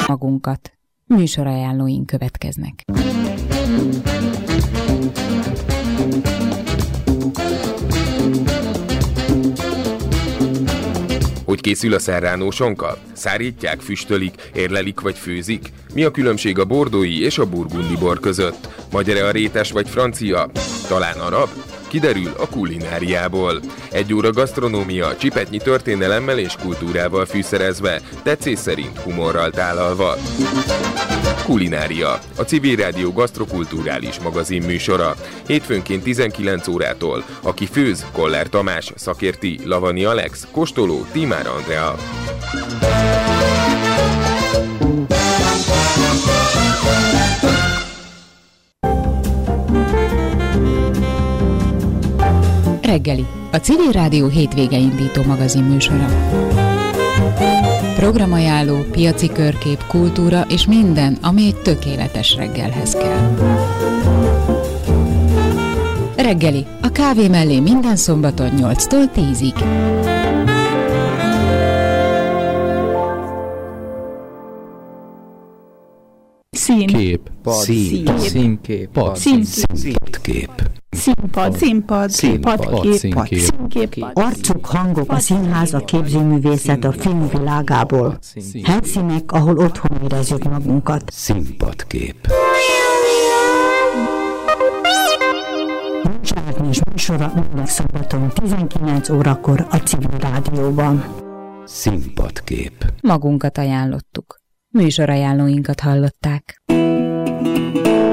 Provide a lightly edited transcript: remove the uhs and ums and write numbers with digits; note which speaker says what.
Speaker 1: magunkat. Műsorajánlóink következnek.
Speaker 2: Hogy készül a serrano sonka? Szárítják, füstölik, érlelik vagy főzik? Mi a különbség a bordói és a burgundi bor között? Magyar-e a rétes vagy francia? Talán arab? Kiderül a kulináriából. 1 óra gasztronómia, csipetnyi történelemmel és kultúrával fűszerezve, tetszés szerint humorral tálalva. Kulinária, a Civil Rádió gasztrokulturális magazin műsora. Hétfőnként 19 órától. Aki főz, Koller Tamás, szakérti, Lavani Alex, kóstoló, Tímár Andrea.
Speaker 1: Reggeli, a Civil Rádió hétvége indító magazin műsora. Programajánló, piaci körkép, kultúra és minden, ami egy tökéletes reggelhez kell. Reggeli, a kávé mellé minden szombaton 8-tól 10-ig.
Speaker 3: Színkép.
Speaker 4: Színkép.
Speaker 3: Színpad.
Speaker 5: Arcok, hangok, a színház, a képzőművészet, a filmvilágából. Helyszínek, ahol otthon érezzük magunkat.
Speaker 4: Színpadkép.
Speaker 5: Műsorátmás műsora minden szombaton 19 órakor a Civil Rádióban.
Speaker 4: Színpadkép.
Speaker 1: Magunkat ajánlottuk. Műsorajánlóinkat hallották.